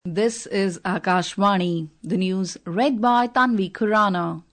This is Akashvani, the news read by Tanvi Khurana.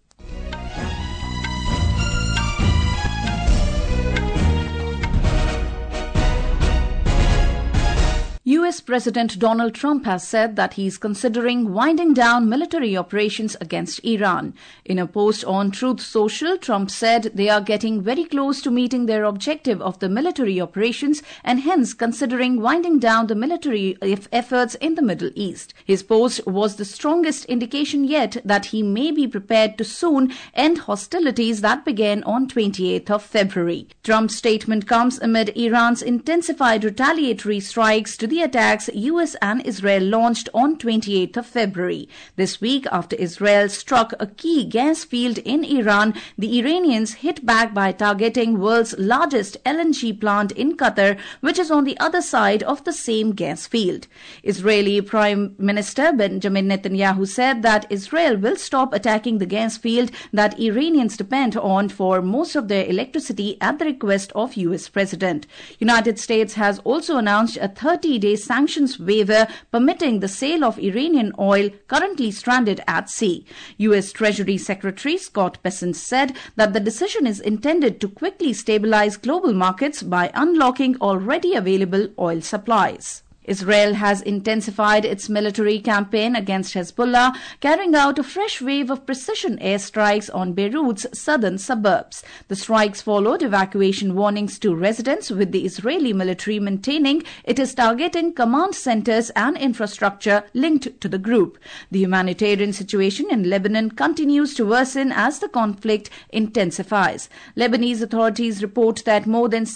US President Donald Trump has said that he is considering winding down military operations against Iran. In a post on Truth Social, Trump said they are getting very close to meeting their objective of the military operations and hence considering winding down the military efforts in the Middle East. His post was the strongest indication yet that he may be prepared to soon end hostilities that began on 28th of February. Trump's statement comes amid Iran's intensified retaliatory strikes to the attacks US and Israel launched on 28th of February. This week, after Israel struck a key gas field in Iran, the Iranians hit back by targeting world's largest LNG plant in Qatar, which is on the other side of the same gas field. Israeli Prime Minister Benjamin Netanyahu said that Israel will stop attacking the gas field that Iranians depend on for most of their electricity at the request of US President. United States has also announced a 30-day sanctions waiver permitting the sale of Iranian oil currently stranded at sea. U.S. Treasury Secretary Scott Bessent said that the decision is intended to quickly stabilize global markets by unlocking already available oil supplies. Israel has intensified its military campaign against Hezbollah, carrying out a fresh wave of precision airstrikes on Beirut's southern suburbs. The strikes followed evacuation warnings to residents, with the Israeli military maintaining it is targeting command centers and infrastructure linked to the group. The humanitarian situation in Lebanon continues to worsen as the conflict intensifies. Lebanese authorities report that more than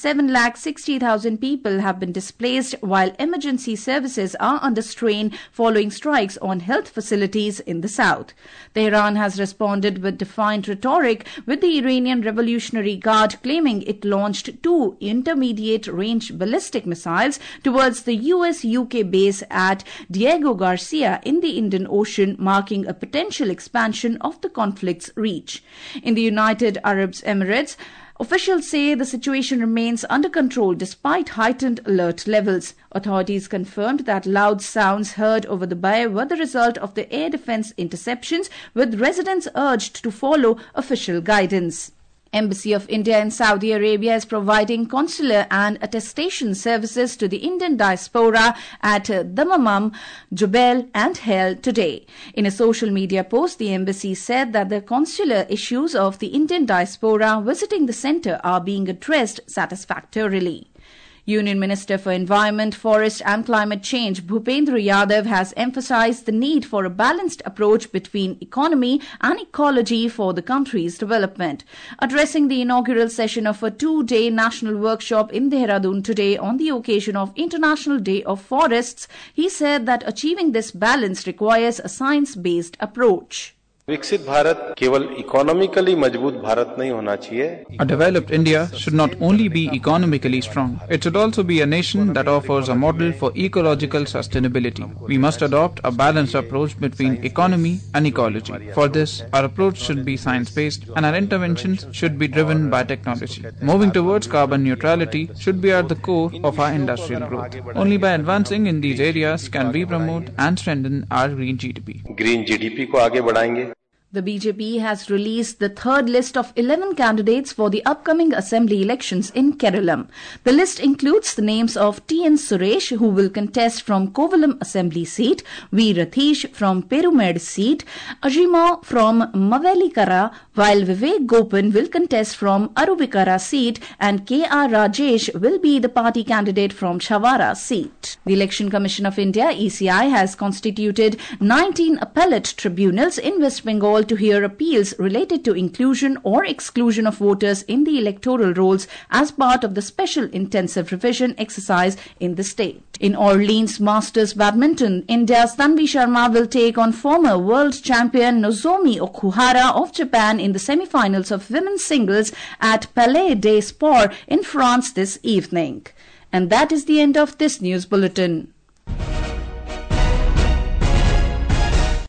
760,000 people have been displaced, while emergency services are under strain following strikes on health facilities in the south. Tehran has responded with defiant rhetoric, with the Iranian Revolutionary Guard claiming it launched 2 intermediate-range ballistic missiles towards the US-UK base at Diego Garcia in the Indian Ocean, marking a potential expansion of the conflict's reach. In the United Arab Emirates, officials say the situation remains under control despite heightened alert levels. Authorities confirmed that loud sounds heard over the bay were the result of the air defense interceptions, with residents urged to follow official guidance. Embassy of India in Saudi Arabia is providing consular and attestation services to the Indian diaspora at Dammam, Jubail and Hell today. In a social media post, the embassy said that the consular issues of the Indian diaspora visiting the centre are being addressed satisfactorily. Union Minister for Environment, Forest and Climate Change Bhupendra Yadav has emphasized the need for a balanced approach between economy and ecology for the country's development. Addressing the inaugural session of a 2-day national workshop in Dehradun today on the occasion of International Day of Forests, he said that achieving this balance requires a science-based approach. विकसित भारत केवल economically मजबूत भारत नहीं होना चाहिए. A developed India should not only be economically strong, it should also be a nation that offers a model for ecological sustainability. We must adopt a balanced approach between economy and ecology. For this, our approach should be science-based and our interventions should be driven by technology. Moving towards carbon neutrality should be at the core of our industrial growth. Only by advancing in these areas can we promote and strengthen our green GDP. Green GDP को आगे बढ़ाएंगे. The BJP has released the third list of 11 candidates for the upcoming assembly elections in Kerala. The list includes the names of T.N. Suresh, who will contest from Kovalam Assembly seat, V. Rathish from Perumed seat, Ajima from Mavelikara, while Vivek Gopan will contest from Aruvikara seat, and K.R. Rajesh will be the party candidate from Chavara seat. The Election Commission of India, ECI, has constituted 19 appellate tribunals in West Bengal to hear appeals related to inclusion or exclusion of voters in the electoral rolls as part of the special intensive revision exercise in the state. In Orleans Masters Badminton, India's Tanvi Sharma will take on former world champion Nozomi Okuhara of Japan in the semi-finals of women's singles at Palais des Sports in France this evening. And that is the end of this news bulletin.